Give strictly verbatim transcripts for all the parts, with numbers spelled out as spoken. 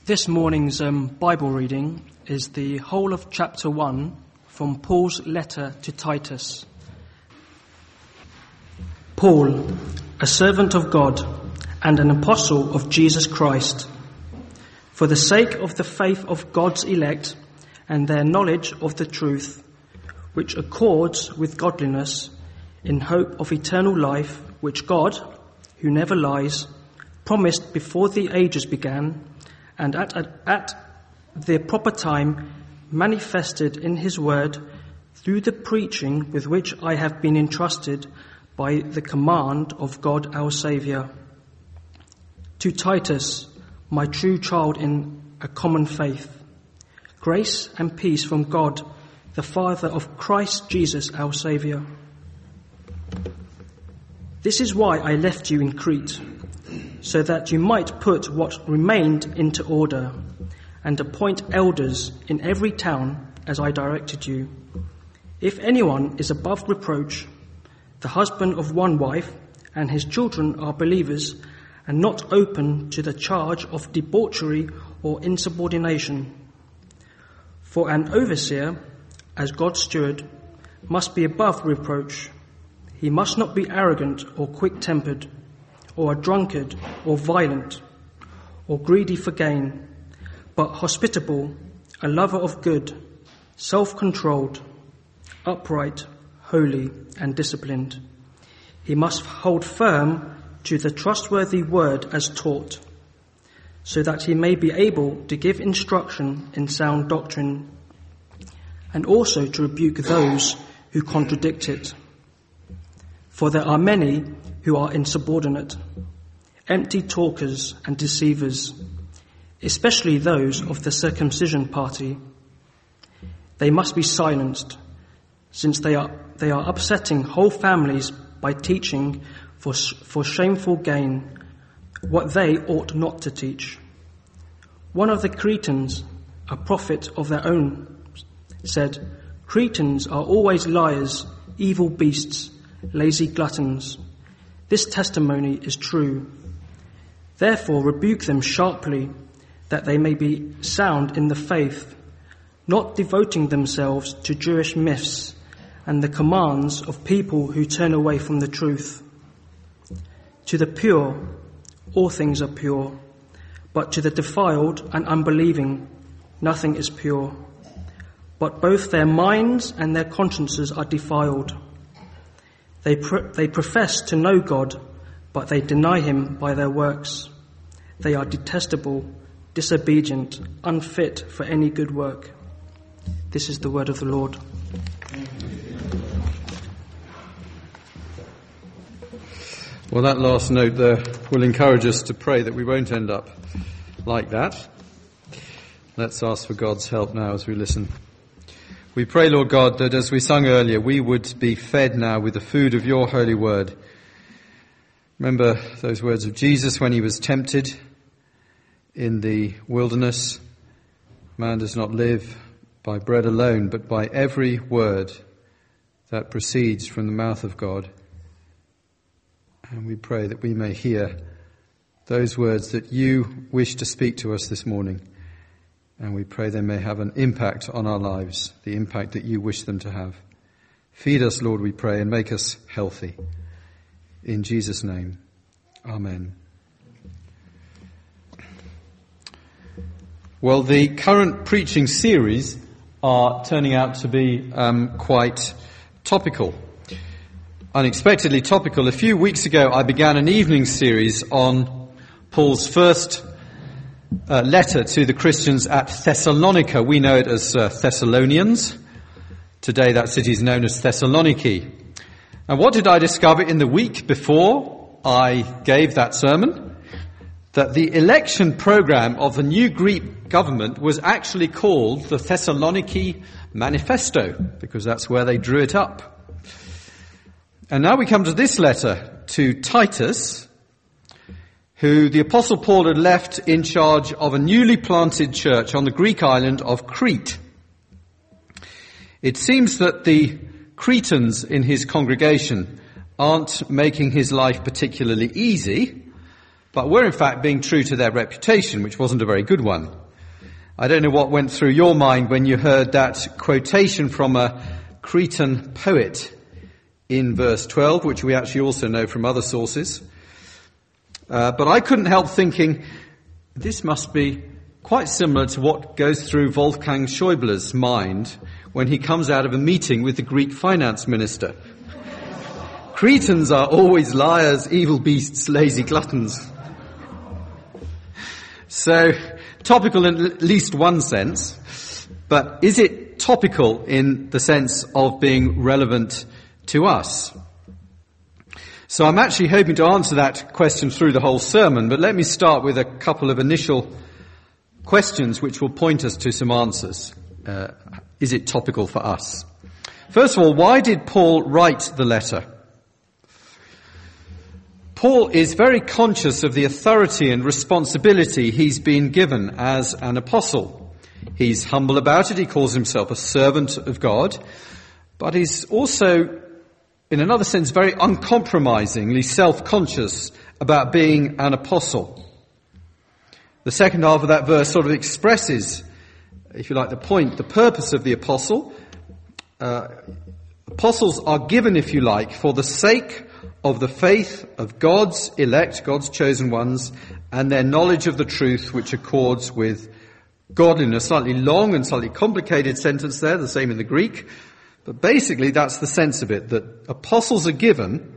This morning's um, Bible reading is the whole of chapter one from Paul's letter to Titus. Paul, a servant of God and an apostle of Jesus Christ, for the sake of the faith of God's elect and their knowledge of the truth, which accords with godliness, in hope of eternal life, which God, who never lies, promised before the ages began, and at, at, at the proper time manifested in his word through the preaching with which I have been entrusted by the command of God our Saviour. To Titus, my true child in a common faith, grace and peace from God, the Father of Christ Jesus our Saviour. This is why I left you in Crete, so that you might put what remained into order and appoint elders in every town as I directed you. If anyone is above reproach, the husband of one wife, and his children are believers and not open to the charge of debauchery or insubordination. For an overseer, as God's steward, must be above reproach. He must not be arrogant or quick-tempered, or a drunkard, or violent, or greedy for gain, but hospitable, a lover of good, self-controlled, upright, holy, and disciplined. He must hold firm to the trustworthy word as taught, so that he may be able to give instruction in sound doctrine, and also to rebuke those who contradict it. For there are many who are insubordinate, empty talkers and deceivers, especially those of the circumcision party. They must be silenced, since they are they are upsetting whole families by teaching for for shameful gain what they ought not to teach. One of the Cretans, a prophet of their own, said, "Cretans are always liars, evil beasts, lazy gluttons." This testimony is true. Therefore rebuke them sharply, that they may be sound in the faith, not devoting themselves to Jewish myths and the commands of people who turn away from the truth. To the pure, all things are pure, but to the defiled and unbelieving, nothing is pure. But both their minds and their consciences are defiled. They pr- they profess to know God, but they deny him by their works. They are detestable, disobedient, unfit for any good work. This is the word of the Lord. Well, that last note there will encourage us to pray that we won't end up like that. Let's ask for God's help now as we listen. We pray, Lord God, that as we sung earlier, we would be fed now with the food of your holy word. Remember those words of Jesus when he was tempted in the wilderness. Man does not live by bread alone, but by every word that proceeds from the mouth of God. And we pray that we may hear those words that you wish to speak to us this morning. And we pray they may have an impact on our lives, the impact that you wish them to have. Feed us, Lord, we pray, and make us healthy. In Jesus' name, amen. Well, the current preaching series are turning out to be um, quite topical. Unexpectedly topical. A few weeks ago, I began an evening series on Paul's first Uh, letter to the Christians at Thessalonica. We know it as uh, Thessalonians. Today that city is known as Thessaloniki. And what did I discover in the week before I gave that sermon? That the election program of the new Greek government was actually called the Thessaloniki Manifesto, because that's where they drew it up. And now we come to this letter to Titus, who the Apostle Paul had left in charge of a newly planted church on the Greek island of Crete. It seems that the Cretans in his congregation aren't making his life particularly easy, but were in fact being true to their reputation, which wasn't a very good one. I don't know what went through your mind when you heard that quotation from a Cretan poet in verse twelve, which we actually also know from other sources. Uh, but I couldn't help thinking, this must be quite similar to what goes through Wolfgang Schäuble's mind when he comes out of a meeting with the Greek finance minister. Cretans are always liars, evil beasts, lazy gluttons. So, topical in at least one sense, but is it topical in the sense of being relevant to us? So I'm actually hoping to answer that question through the whole sermon, but let me start with a couple of initial questions which will point us to some answers. Uh, is it topical for us? First of all, why did Paul write the letter? Paul is very conscious of the authority and responsibility he's been given as an apostle. He's humble about it. He calls himself a servant of God, but he's also, in another sense, very uncompromisingly self-conscious about being an apostle. The second half of that verse sort of expresses, if you like, the point, the purpose of the apostle. Uh, apostles are given, if you like, for the sake of the faith of God's elect, God's chosen ones, and their knowledge of the truth which accords with godliness. Slightly long and slightly complicated sentence there, the same in the Greek. But basically that's the sense of it, that apostles are given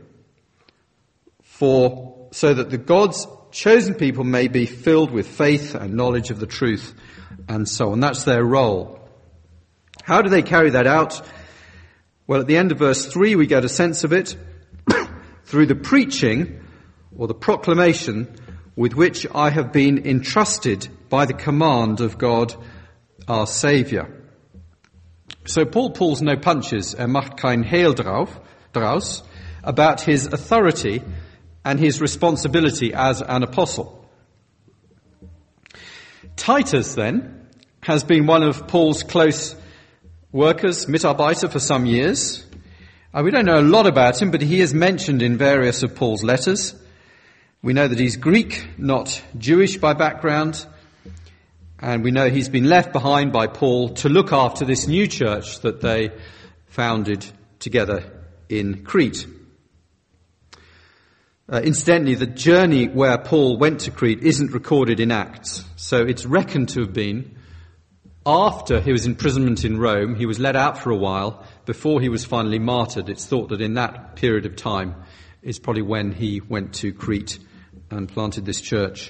for, so that the God's chosen people may be filled with faith and knowledge of the truth, and so on. That's their role. How do they carry that out? Well, at the end of verse three we get a sense of it. Through the preaching or the proclamation with which I have been entrusted by the command of God our Saviour. So Paul pulls no punches, er macht kein Hehl draus, about his authority and his responsibility as an apostle. Titus, then, has been one of Paul's close workers, Mitarbeiter, for some years. Uh, we don't know a lot about him, but he is mentioned in various of Paul's letters. We know that he's Greek, not Jewish by background, and we know he's been left behind by Paul to look after this new church that they founded together in Crete. Uh, incidentally, the journey where Paul went to Crete isn't recorded in Acts, so it's reckoned to have been after his imprisonment in Rome. He was let out for a while before he was finally martyred. It's thought that in that period of time is probably when he went to Crete and planted this church.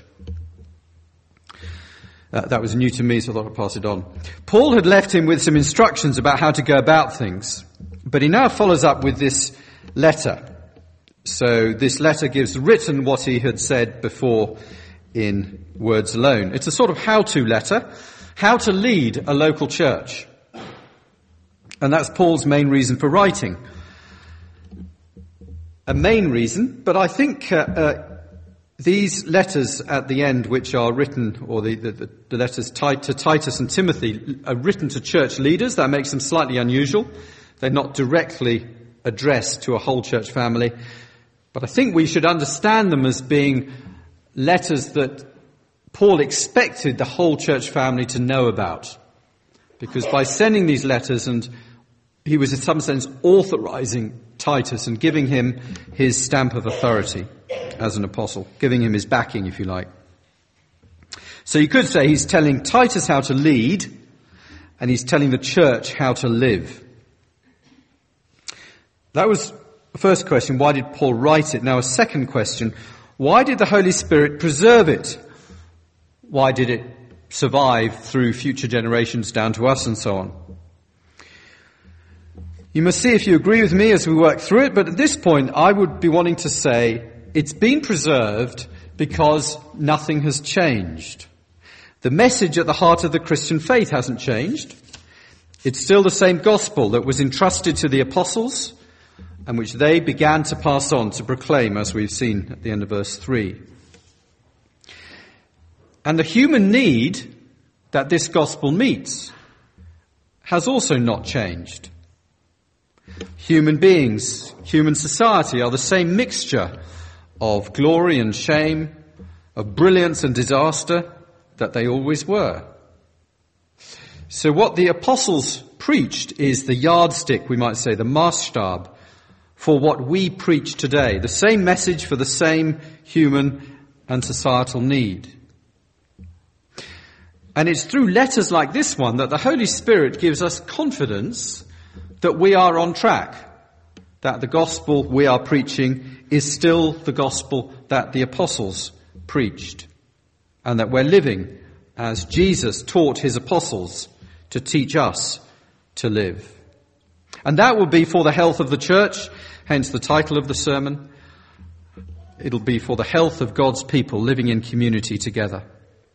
Uh, that was new to me, so I thought I'd pass it on. Paul had left him with some instructions about how to go about things, but he now follows up with this letter. So this letter gives written what he had said before in words alone. It's a sort of how-to letter, how to lead a local church. And that's Paul's main reason for writing. A main reason, but I think uh, uh, these letters at the end, which are written, or the, the, the letters to Titus and Timothy, are written to church leaders. That makes them slightly unusual. They're not directly addressed to a whole church family. But I think we should understand them as being letters that Paul expected the whole church family to know about. Because by sending these letters, and he was in some sense authorizing Titus and giving him his stamp of authority as an apostle, giving him his backing, if you like. So you could say he's telling Titus how to lead, and he's telling the church how to live. That was the first question. Why did Paul write it? Now a second question. Why did the Holy Spirit preserve it? Why did it survive through future generations down to us and so on? You must see if you agree with me as we work through it, but at this point I would be wanting to say it's been preserved because nothing has changed. The message at the heart of the Christian faith hasn't changed. It's still the same gospel that was entrusted to the apostles and which they began to pass on, to proclaim, as we've seen at the end of verse three. And the human need that this gospel meets has also not changed. Human beings, human society are the same mixture of glory and shame, of brilliance and disaster that they always were. So what the apostles preached is the yardstick, we might say, the Maßstab, for what we preach today. The same message for the same human and societal need. And it's through letters like this one that the Holy Spirit gives us confidence that we are on track, that the gospel we are preaching is still the gospel that the apostles preached, and that we're living as Jesus taught his apostles to teach us to live. And that will be for the health of the church, hence the title of the sermon. It'll be for the health of God's people living in community together.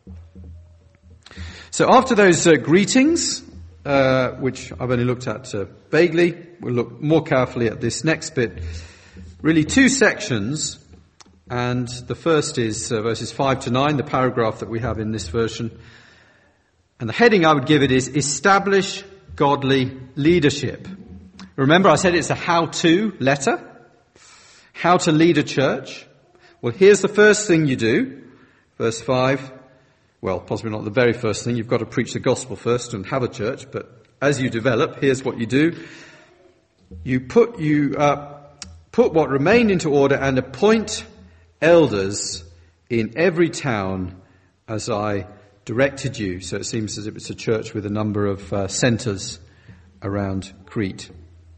So after those uh, greetings, uh, which I've only looked at uh, vaguely, we'll look more carefully at this next bit. Really two sections, and the first is uh, verses five to nine, the paragraph that we have in this version. And the heading I would give it is Establish Godly Leadership. Remember I said it's a how-to letter, how to lead a church. Well, here's the first thing you do, verse five. Well, possibly not the very first thing. You've got to preach the gospel first and have a church. But as you develop, here's what you do. You put you uh, put what remained into order and appoint elders in every town as I directed you. So it seems as if it's a church with a number of uh, centres around Crete.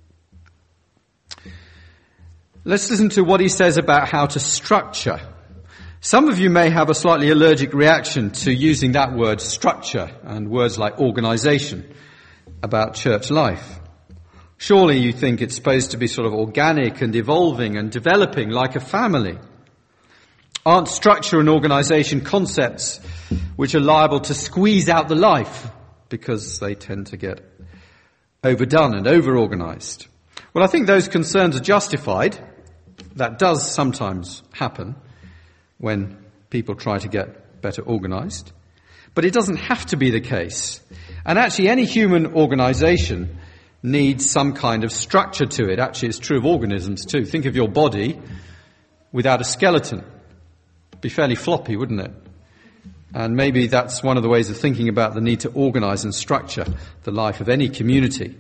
Let's listen to what he says about how to structure. Some of you may have a slightly allergic reaction to using that word structure and words like organisation about church life. Surely you think it's supposed to be sort of organic and evolving and developing like a family. Aren't structure and organisation concepts which are liable to squeeze out the life because they tend to get overdone and over-organised? Well, I think those concerns are justified. That does sometimes happen when people try to get better organised. But it doesn't have to be the case. And actually any human organisation needs some kind of structure to it. Actually it's true of organisms too. Think of your body without a skeleton. It'd be fairly floppy, wouldn't it? And maybe that's one of the ways of thinking about the need to organise and structure the life of any community.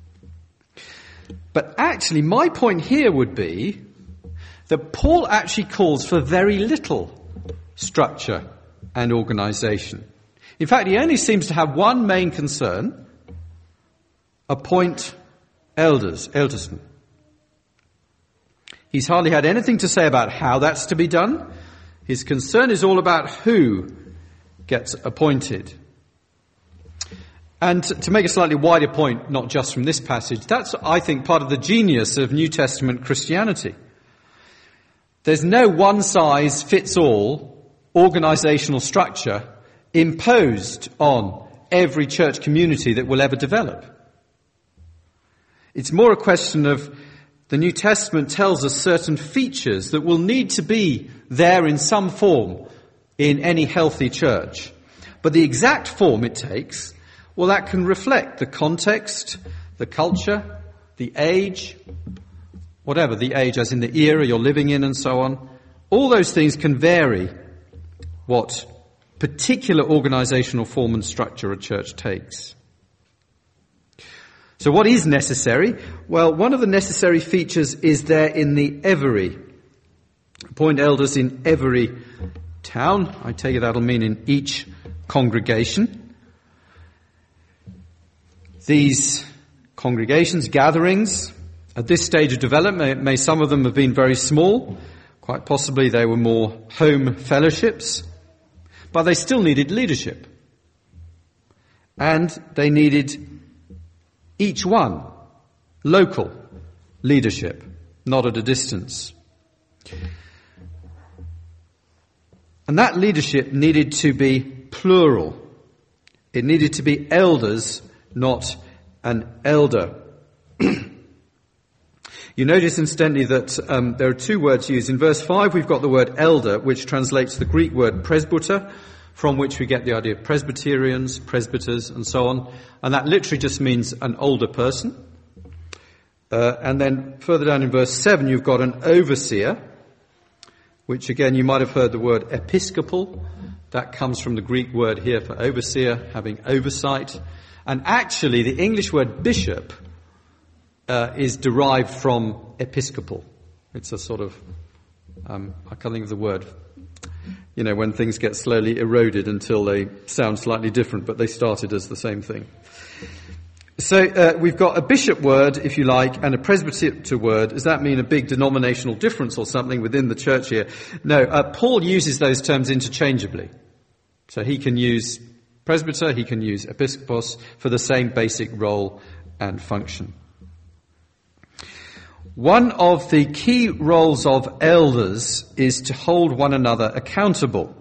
But actually my point here would be that Paul actually calls for very little structure and organisation. In fact, he only seems to have one main concern: appoint elders, eldersmen. He's hardly had anything to say about how that's to be done. His concern is all about who gets appointed. And to make a slightly wider point, not just from this passage, that's, I think, part of the genius of New Testament Christianity. There's no one-size-fits-all organisational structure imposed on every church community that will ever develop. It's more a question of the New Testament tells us certain features that will need to be there in some form in any healthy church. But the exact form it takes, well, that can reflect the context, the culture, the age, whatever the age, as in the era you're living in and so on. All those things can vary what particular organisational form and structure a church takes. So what is necessary? Well, one of the necessary features is there in the every. Appoint elders in every town. I take it that'll mean in each congregation. These congregations, gatherings, at this stage of development, may, may some of them have been very small. Quite possibly they were more home fellowships. But they still needed leadership. And they needed each one local leadership, not at a distance. And that leadership needed to be plural. It needed to be elders, not an elder. You notice incidentally that um, there are two words used. In verse five we've got the word elder, which translates the Greek word presbyter, from which we get the idea of Presbyterians, presbyters, and so on. And that literally just means an older person. Uh, and then further down in verse seven you've got an overseer. which again you might have heard the word episcopal. That comes from the Greek word here for overseer, having oversight. And actually the English word bishop uh, is derived from episcopal. It's a sort of, um, I can't think of the word, you know, when things get slowly eroded until they sound slightly different, but they started as the same thing. So uh, we've got a bishop word, if you like, and a presbyter word. Does that mean a big denominational difference or something within the church here? No, uh, Paul uses those terms interchangeably. So he can use presbyter, he can use episkopos for the same basic role and function. One of the key roles of elders is to hold one another accountable.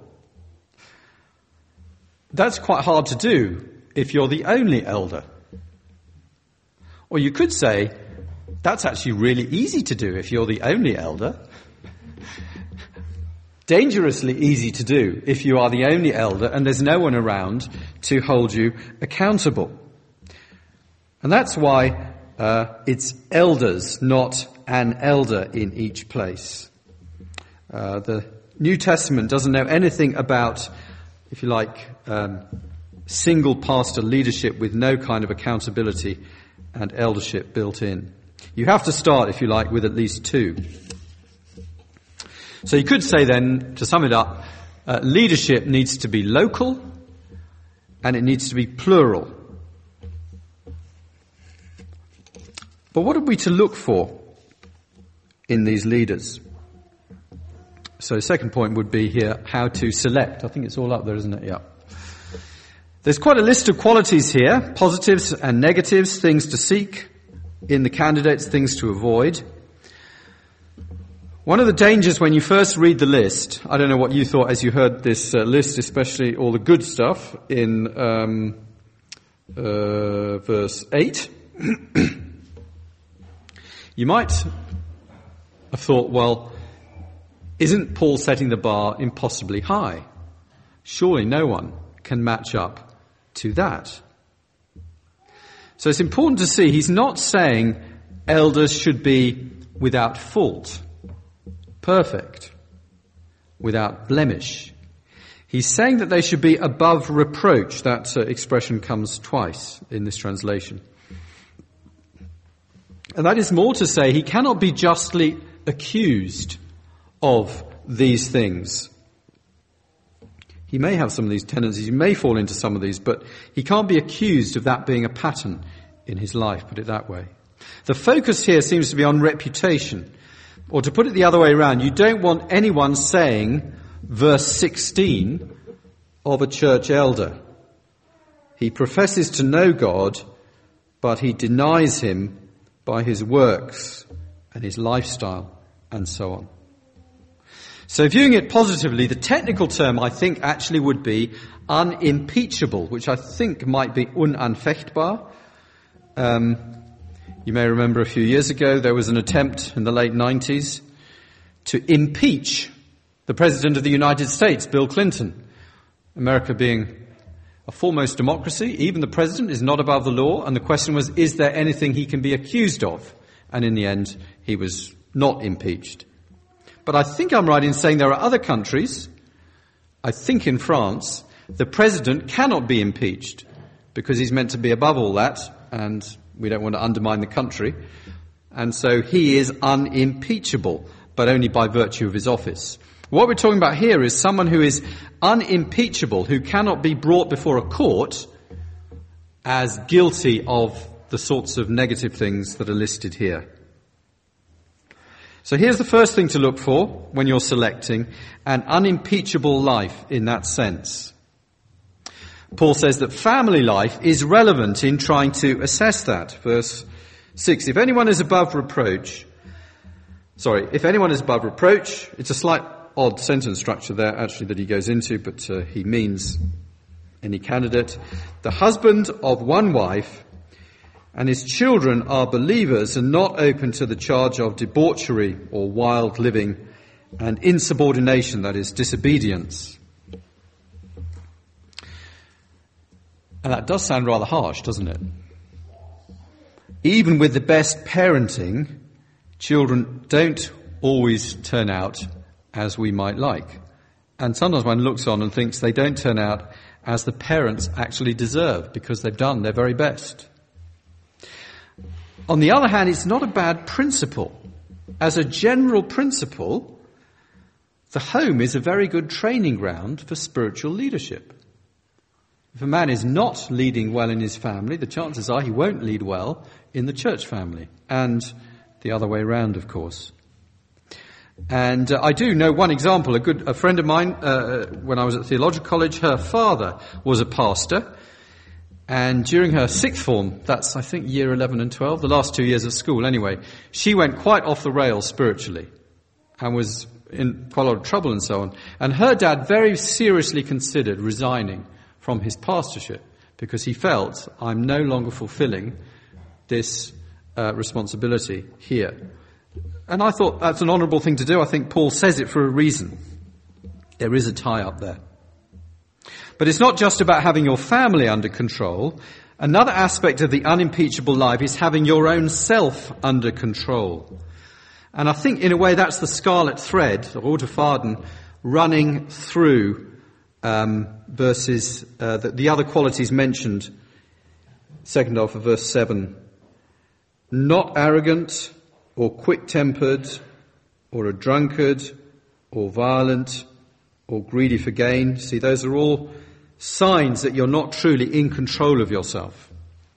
That's quite hard to do if you're the only elder. Or you could say, that's actually really easy to do if you're the only elder. Dangerously easy to do if you are the only elder and there's no one around to hold you accountable. And that's why uh, it's elders, not an elder in each place. Uh, the New Testament doesn't know anything about, if you like, um, single pastor leadership with no kind of accountability and eldership built in. You have to start, if you like, with at least two. So you could say then, to sum it up, uh, leadership needs to be local and it needs to be plural. But what are we to look for in these leaders? So the second point would be here, how to select. I think it's all up there, isn't it? Yeah. There's quite a list of qualities here, positives and negatives, things to seek in the candidates, things to avoid. One of the dangers when you first read the list, I don't know what you thought as you heard this uh, list, especially all the good stuff in um, uh, verse eight. You might have thought, well, isn't Paul setting the bar impossibly high? Surely no one can match up to that. So it's important to see he's not saying elders should be without fault, perfect, without blemish. He's saying that they should be above reproach. That uh, expression comes twice in this translation. And that is more to say he cannot be justly accused of these things. He may have some of these tendencies, he may fall into some of these, but he can't be accused of that being a pattern in his life, put it that way. The focus here seems to be on reputation. Or to put it the other way around, you don't want anyone saying, verse sixteen, of a church elder. He professes to know God, but he denies him by his works and his lifestyle and so on. So viewing it positively, the technical term I think actually would be unimpeachable, which I think might be unanfechtbar. Um, you may remember a few years ago there was an attempt in the late nineties to impeach the President of the United States, Bill Clinton. America being a foremost democracy, even the President is not above the law, and the question was, is there anything he can be accused of? And in the end, he was not impeached. But I think I'm right in saying there are other countries, I think in France, the president cannot be impeached because he's meant to be above all that and we don't want to undermine the country. And so he is unimpeachable, but only by virtue of his office. What we're talking about here is someone who is unimpeachable, who cannot be brought before a court as guilty of the sorts of negative things that are listed here. So here's the first thing to look for when you're selecting an unimpeachable life in that sense. Paul says that family life is relevant in trying to assess that. Verse six, if anyone is above reproach, sorry, if anyone is above reproach, it's a slight odd sentence structure there actually that he goes into, but uh, he means any candidate. The husband of one wife and his children are believers and not open to the charge of debauchery or wild living and insubordination, that is, disobedience. And that does sound rather harsh, doesn't it? Even with the best parenting, children don't always turn out as we might like. And sometimes one looks on and thinks they don't turn out as the parents actually deserve because they've done their very best. On the other hand, it's not a bad principle. As a general principle, the home is a very good training ground for spiritual leadership. If a man is not leading well in his family, the chances are he won't lead well in the church family. And the other way around, of course. And uh, I do know one example. A good a friend of mine, uh, when I was at theological college, her father was a pastor. And during her sixth form, that's, I think, year eleven and twelve, the last two years of school anyway, she went quite off the rails spiritually and was in quite a lot of trouble and so on. And her dad very seriously considered resigning from his pastorship because he felt, I'm no longer fulfilling this uh, responsibility here. And I thought that's an honourable thing to do. I think Paul says it for a reason. There is a tie up there. But it's not just about having your family under control. Another aspect of the unimpeachable life is having your own self under control. And I think in a way that's the scarlet thread, the rote Faden, running through um, verses, uh, the, the other qualities mentioned, second half of verse seven. Not arrogant or quick-tempered or a drunkard or violent or greedy for gain. See, those are all signs that you're not truly in control of yourself.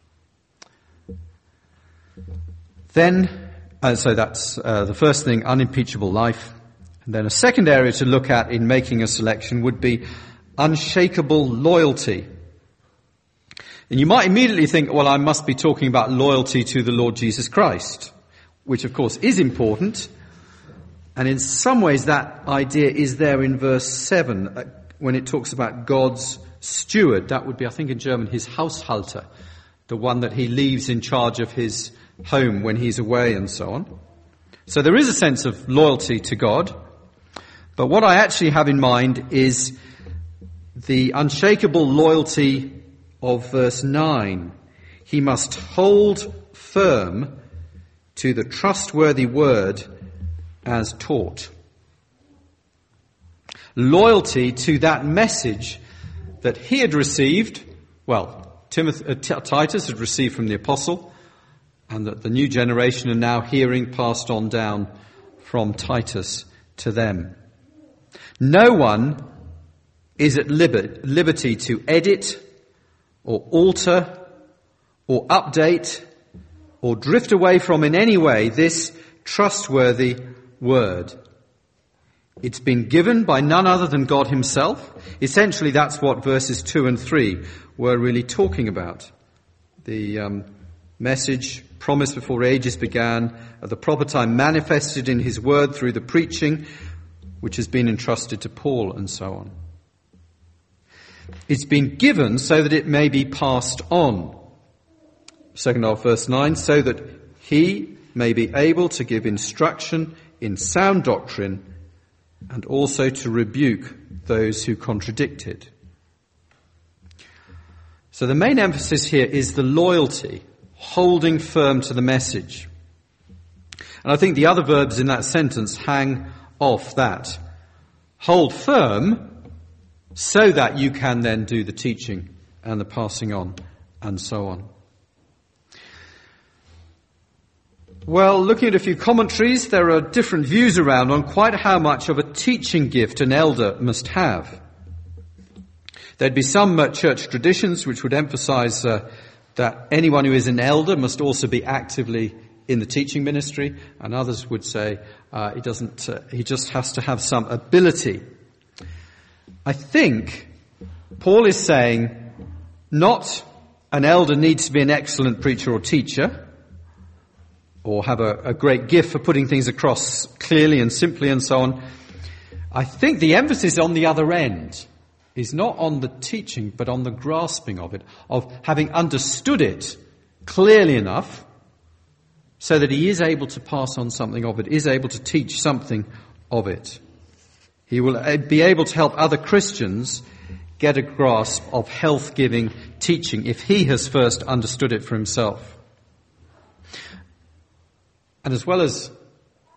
Then, uh, so that's uh, the first thing, unimpeachable life. And then a second area to look at in making a selection would be unshakable loyalty. And you might immediately think, well, I must be talking about loyalty to the Lord Jesus Christ, which of course is important. And in some ways that idea is there in verse seven, uh, when it talks about God's steward. That would be, I think in German, his Haushalter, the one that he leaves in charge of his home when he's away and so on. So there is a sense of loyalty to God. But what I actually have in mind is the unshakable loyalty of verse nine. He must hold firm to the trustworthy word as taught. Loyalty to that message that he had received, well, Timothy, uh, T- Titus had received from the apostle, and that the new generation are now hearing passed on down from Titus to them. No one is at liber- liberty to edit or alter or update or drift away from in any way this trustworthy word. It's been given by none other than God himself. Essentially, that's what verses two and three were really talking about. The um, message promised before ages began, at the proper time manifested in his word through the preaching, which has been entrusted to Paul and so on. It's been given so that it may be passed on. Second half, verse nine, so that he may be able to give instruction in sound doctrine and also to rebuke those who contradict it. So the main emphasis here is the loyalty, holding firm to the message. And I think the other verbs in that sentence hang off that. Hold firm so that you can then do the teaching and the passing on and so on. Well, looking at a few commentaries, there are different views around on quite how much of a teaching gift an elder must have. There'd be some uh, church traditions which would emphasize uh, that anyone who is an elder must also be actively in the teaching ministry, and others would say uh, he doesn't. Uh, he just has to have some ability. I think Paul is saying not an elder needs to be an excellent preacher or teacher, or have a, a great gift for putting things across clearly and simply and so on. I think the emphasis on the other end is not on the teaching, but on the grasping of it, of having understood it clearly enough so that he is able to pass on something of it, is able to teach something of it. He will be able to help other Christians get a grasp of health-giving teaching if he has first understood it for himself. And as well as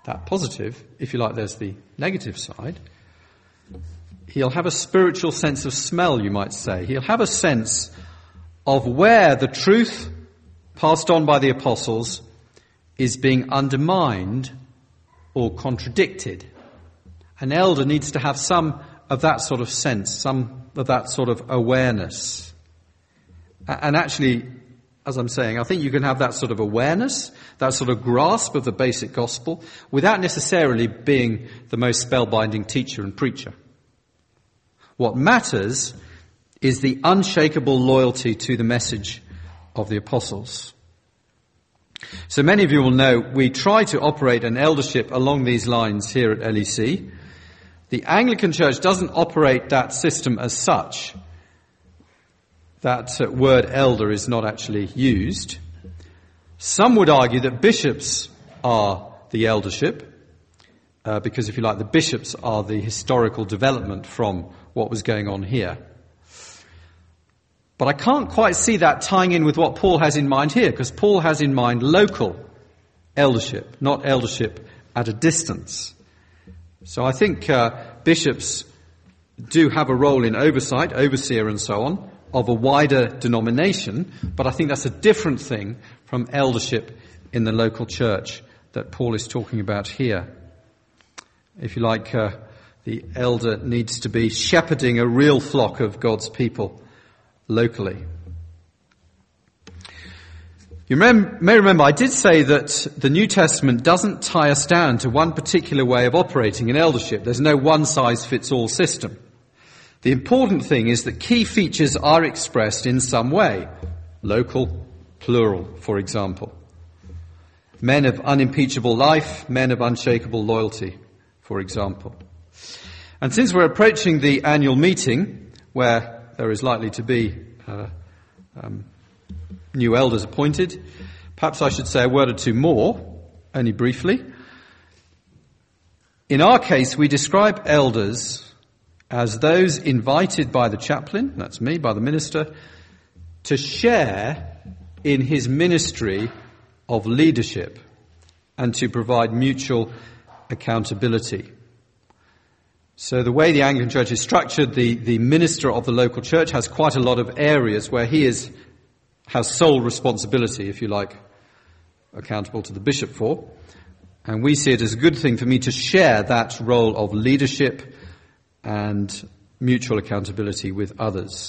that positive, if you like, there's the negative side. He'll have a spiritual sense of smell, you might say. He'll have a sense of where the truth passed on by the apostles is being undermined or contradicted. An elder needs to have some of that sort of sense, some of that sort of awareness. And actually, as I'm saying, I think you can have that sort of awareness, that sort of grasp of the basic gospel, without necessarily being the most spellbinding teacher and preacher. What matters is the unshakable loyalty to the message of the apostles. So many of you will know we try to operate an eldership along these lines here at L E C. The Anglican Church doesn't operate that system as such. That uh, word elder is not actually used. Some would argue that bishops are the eldership, uh, because if you like, the bishops are the historical development from what was going on here. But I can't quite see that tying in with what Paul has in mind here, because Paul has in mind local eldership, not eldership at a distance. So I think uh, bishops do have a role in oversight, overseer and so on, of a wider denomination, but I think that's a different thing from eldership in the local church that Paul is talking about here. If you like, uh, the elder needs to be shepherding a real flock of God's people locally. You remember, may remember I did say that the New Testament doesn't tie us down to one particular way of operating in eldership. There's no one-size-fits-all system. The important thing is that key features are expressed in some way. Local, plural, for example. Men of unimpeachable life, men of unshakable loyalty, for example. And since we're approaching the annual meeting, where there is likely to be uh, um, new elders appointed, perhaps I should say a word or two more, only briefly. In our case, we describe elders as those invited by the chaplain, that's me, by the minister, to share in his ministry of leadership and to provide mutual accountability. So the way the Anglican Church is structured, the, the minister of the local church has quite a lot of areas where he is has sole responsibility, if you like, accountable to the bishop for. And we see it as a good thing for me to share that role of leadership and mutual accountability with others.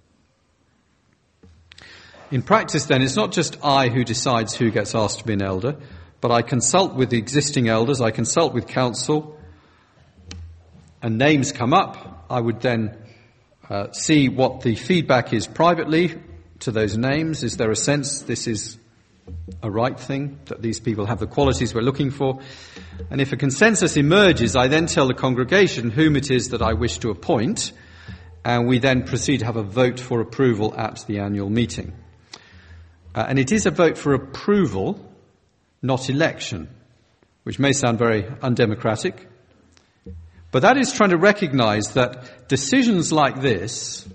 In practice, then, it's not just I who decides who gets asked to be an elder, but I consult with the existing elders, I consult with council, and names come up. I would then uh, see what the feedback is privately to those names. Is there a sense this is a right thing, that these people have the qualities we're looking for? And if a consensus emerges, I then tell the congregation whom it is that I wish to appoint, and we then proceed to have a vote for approval at the annual meeting. Uh, and it is a vote for approval, not election, which may sound very undemocratic. But that is trying to recognize that decisions like this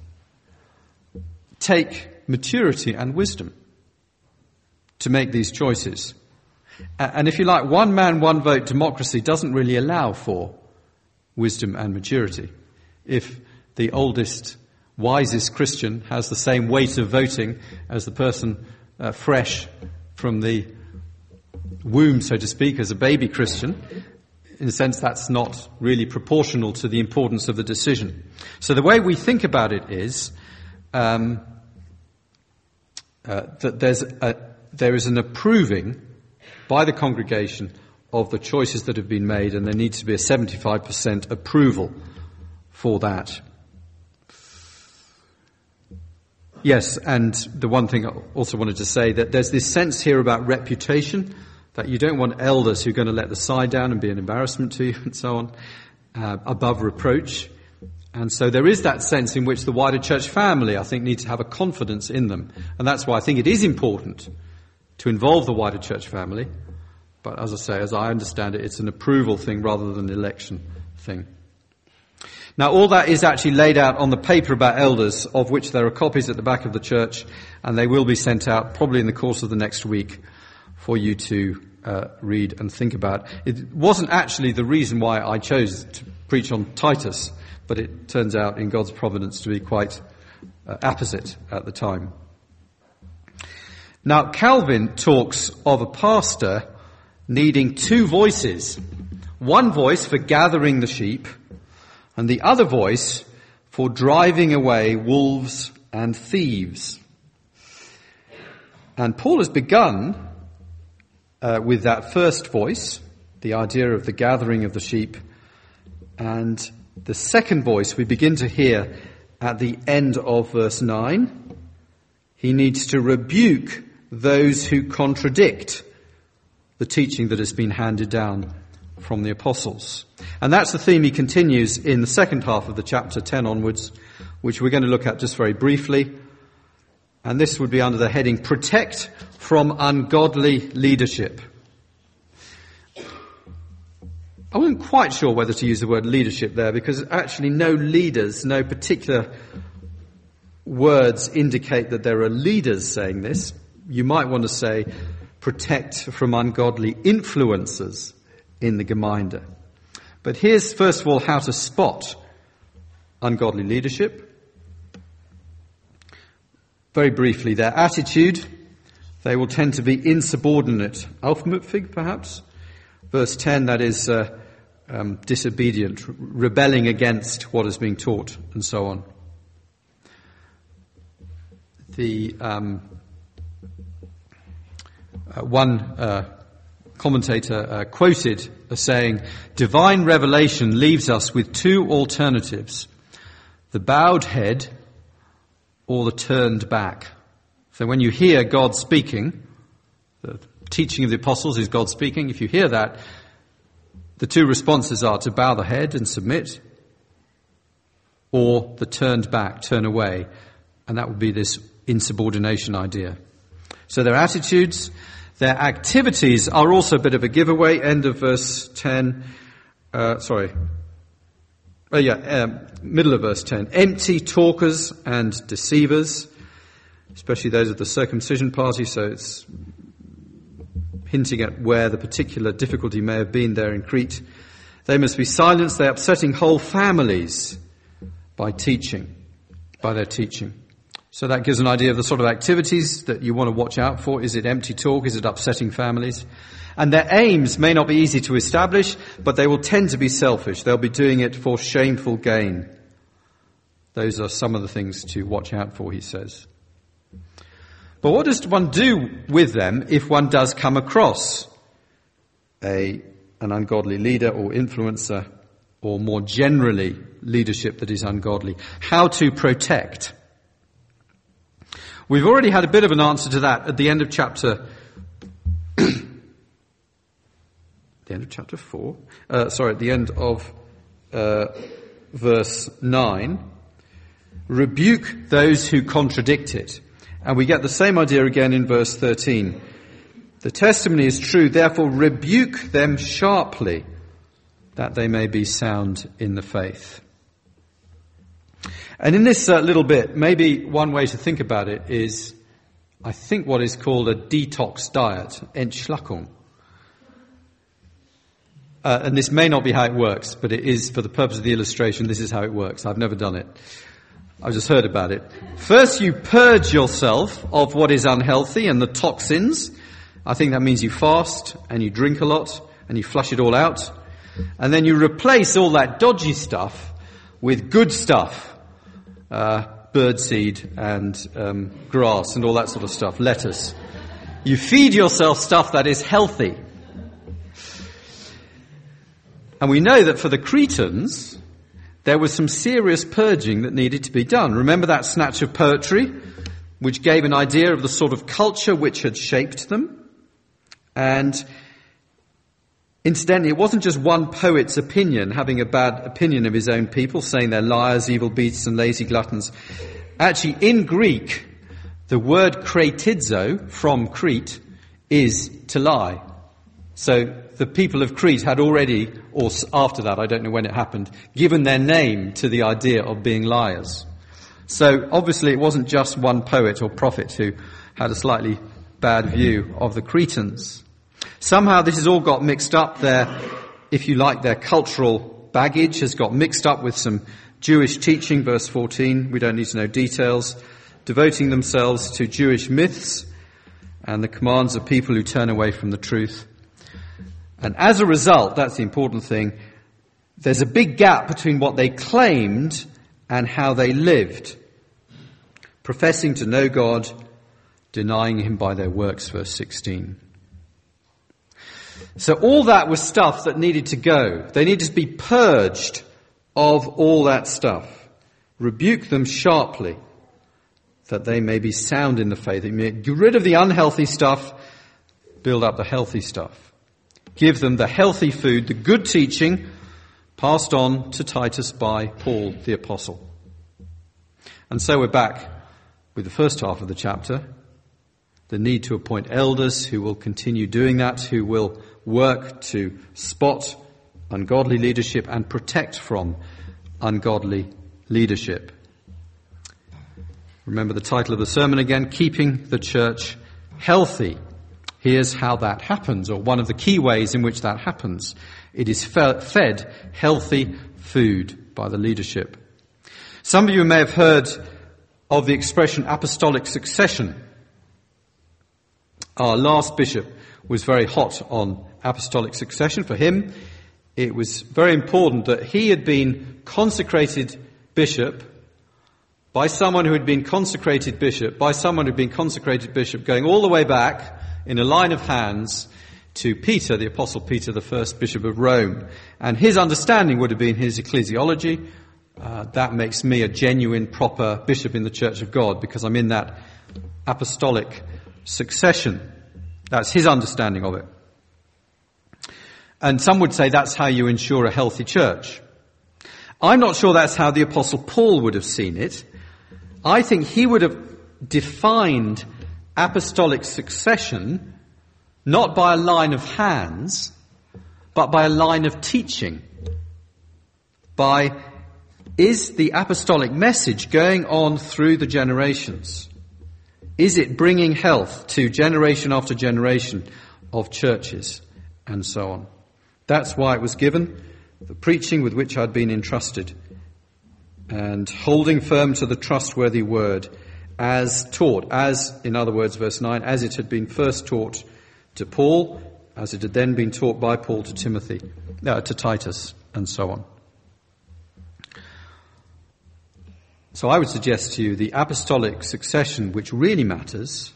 take maturity and wisdom to make these choices. And if you like, one man, one vote democracy doesn't really allow for wisdom and maturity. If the oldest, wisest Christian has the same weight of voting as the person uh, fresh from the womb, so to speak, as a baby Christian, in a sense that's not really proportional to the importance of the decision. So the way we think about it is um, uh, that there's a, there is an approving by the congregation of the choices that have been made, and there needs to be a seventy-five percent approval for that. Yes, and the one thing I also wanted to say, that there's this sense here about reputation, that you don't want elders who are going to let the side down and be an embarrassment to you and so on, uh, above reproach. And so there is that sense in which the wider church family, I think, needs to have a confidence in them. And that's why I think it is important to involve the wider church family. But as I say, as I understand it, it's an approval thing rather than an election thing. Now, all that is actually laid out on the paper about elders, of which there are copies at the back of the church, and they will be sent out probably in the course of the next week for you to uh, read and think about. It wasn't actually the reason why I chose to preach on Titus, but it turns out in God's providence to be quite uh, apposite at the time. Now, Calvin talks of a pastor needing two voices. One voice for gathering the sheep, and the other voice for driving away wolves and thieves. And Paul has begun uh, with that first voice, the idea of the gathering of the sheep, and the second voice we begin to hear at the end of verse nine. He needs to rebuke those who contradict the teaching that has been handed down from the apostles. And that's the theme he continues in the second half of the chapter ten onwards, which we're going to look at just very briefly. And this would be under the heading, Protect from Ungodly Leadership. I wasn't quite sure whether to use the word leadership there, because actually no leaders, no particular words indicate that there are leaders saying this. You might want to say, protect from ungodly influences in the Gemeinde. But here's, first of all, how to spot ungodly leadership. Very briefly, their attitude. They will tend to be insubordinate. Aufmüpfig, perhaps. Verse ten, that is uh, um, disobedient, rebelling against what is being taught, and so on. The um, uh, one uh, commentator uh, quoted as saying, divine revelation leaves us with two alternatives, the bowed head or the turned back. So when you hear God speaking, the teaching of the apostles is God speaking. If you hear that, the two responses are to bow the head and submit, or the turned back, turn away. And that would be this insubordination idea. So their attitudes, their activities are also a bit of a giveaway. End of verse ten. Uh, sorry. Oh yeah, um, middle of verse ten. Empty talkers and deceivers, especially those of the circumcision party, so it's hinting at where the particular difficulty may have been there in Crete. They must be silenced. They're upsetting whole families by teaching, by their teaching. So that gives an idea of the sort of activities that you want to watch out for. Is it empty talk? Is it upsetting families? And their aims may not be easy to establish, but they will tend to be selfish. They'll be doing it for shameful gain. Those are some of the things to watch out for, he says. But what does one do with them if one does come across a an ungodly leader or influencer, or more generally leadership that is ungodly? How to protect? We've already had a bit of an answer to that at the end of chapter the end of chapter four. Uh, sorry, at the end of uh, verse nine. Rebuke those who contradict it. And we get the same idea again in verse thirteen. The testimony is true, therefore rebuke them sharply, that they may be sound in the faith. And in this uh, little bit, maybe one way to think about it is, I think, what is called a detox diet, Entschlackung. Uh, and this may not be how it works, but it is, for the purpose of the illustration, this is how it works. I've never done it. I've just heard about it. First, you purge yourself of what is unhealthy and the toxins. I think that means you fast and you drink a lot and you flush it all out. And then you replace all that dodgy stuff with good stuff. Uh, birdseed and um, grass and all that sort of stuff, lettuce. You feed yourself stuff that is healthy. And we know that for the Cretans, there was some serious purging that needed to be done. Remember that snatch of poetry, which gave an idea of the sort of culture which had shaped them? And incidentally, it wasn't just one poet's opinion, having a bad opinion of his own people, saying they're liars, evil beasts, and lazy gluttons. Actually, in Greek, the word kretidzo, from Crete, is to lie. So the people of Crete had already, or after that, I don't know when it happened, given their name to the idea of being liars. So obviously it wasn't just one poet or prophet who had a slightly bad view of the Cretans. Somehow this has all got mixed up there, if you like, their cultural baggage has got mixed up with some Jewish teaching, verse fourteen. We don't need to know details. Devoting themselves to Jewish myths and the commands of people who turn away from the truth. And as a result, that's the important thing, there's a big gap between what they claimed and how they lived. Professing to know God, denying him by their works, verse sixteen. So all that was stuff that needed to go. They needed to be purged of all that stuff. Rebuke them sharply, that they may be sound in the faith. Get rid of the unhealthy stuff, build up the healthy stuff. Give them the healthy food, the good teaching, passed on to Titus by Paul the Apostle. And so we're back with the first half of the chapter, the need to appoint elders who will continue doing that, who will work to spot ungodly leadership and protect from ungodly leadership. Remember the title of the sermon again, Keeping the Church Healthy. Here's how that happens, or one of the key ways in which that happens. It is fed healthy food by the leadership. Some of you may have heard of the expression apostolic succession. Our last bishop was very hot on apostolic succession. For him, it was very important that he had been consecrated bishop by someone who had been consecrated bishop, by someone who had been consecrated bishop, going all the way back in a line of hands to Peter, the Apostle Peter, the first bishop of Rome. And his understanding would have been his ecclesiology. Uh, that makes me a genuine, proper bishop in the Church of God, because I'm in that apostolic succession. That's his understanding of it. And some would say that's how you ensure a healthy church. I'm not sure that's how the Apostle Paul would have seen it. I think he would have defined apostolic succession not by a line of hands, but by a line of teaching. By, is the apostolic message going on through the generations? Is it bringing health to generation after generation of churches and so on? That's why it was given, the preaching with which I'd been entrusted, and holding firm to the trustworthy word as taught, as, in other words, verse nine, as it had been first taught to Paul, as it had then been taught by Paul to Timothy, uh, to Titus, and so on. So I would suggest to you the apostolic succession which really matters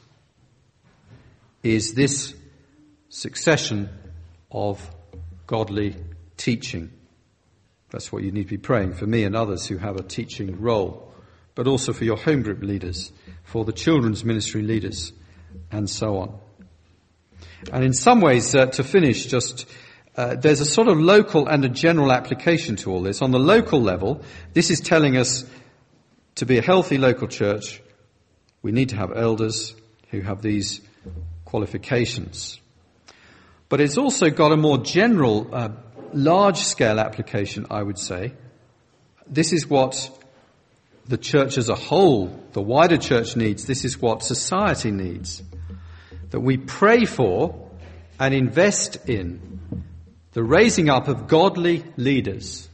is this succession of godly teaching. That's what you need to be praying for me and others who have a teaching role, but also for your home group leaders, for the children's ministry leaders, and so on. And in some ways, uh, to finish, just uh, there's a sort of local and a general application to all this. On the local level, this is telling us to be a healthy local church, we need to have elders who have these qualifications. But it's also got a more general, uh, large-scale application, I would say. This is what the church as a whole, the wider church needs. This is what society needs. That we pray for and invest in the raising up of godly leaders.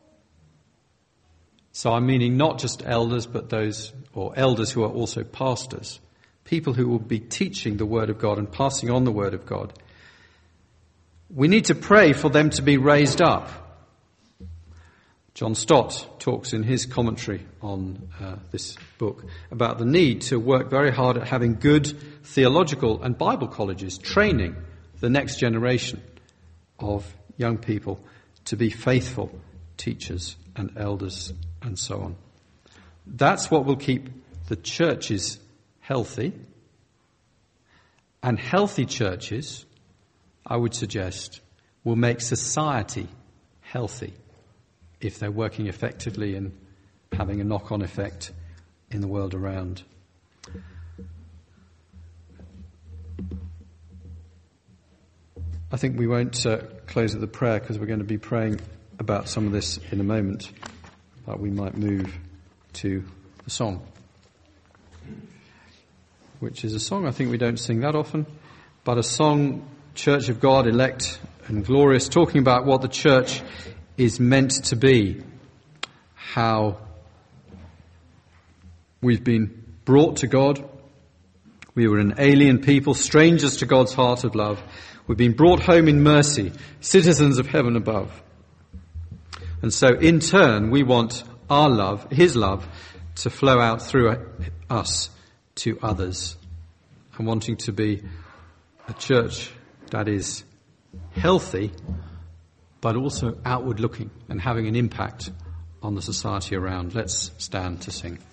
So I'm meaning not just elders, but those, or elders who are also pastors. People who will be teaching the Word of God and passing on the Word of God. We need to pray for them to be raised up. John Stott talks in his commentary on uh, this book about the need to work very hard at having good theological and Bible colleges training the next generation of young people to be faithful teachers and elders and so on. That's what will keep the churches healthy. And healthy churches, I would suggest, will make society healthy if they're working effectively and having a knock-on effect in the world around. I think we won't uh, close with the prayer because we're going to be praying about some of this in a moment, but we might move to the song, which is a song I think we don't sing that often, but a song Church of God, elect and glorious, talking about what the church is meant to be, how we've been brought to God. We were an alien people, strangers to God's heart of love. We've been brought home in mercy, citizens of heaven above. And so in turn, we want our love, his love, to flow out through us to others. And wanting to be a church that is healthy, but also outward looking and having an impact on the society around. Let's stand to sing.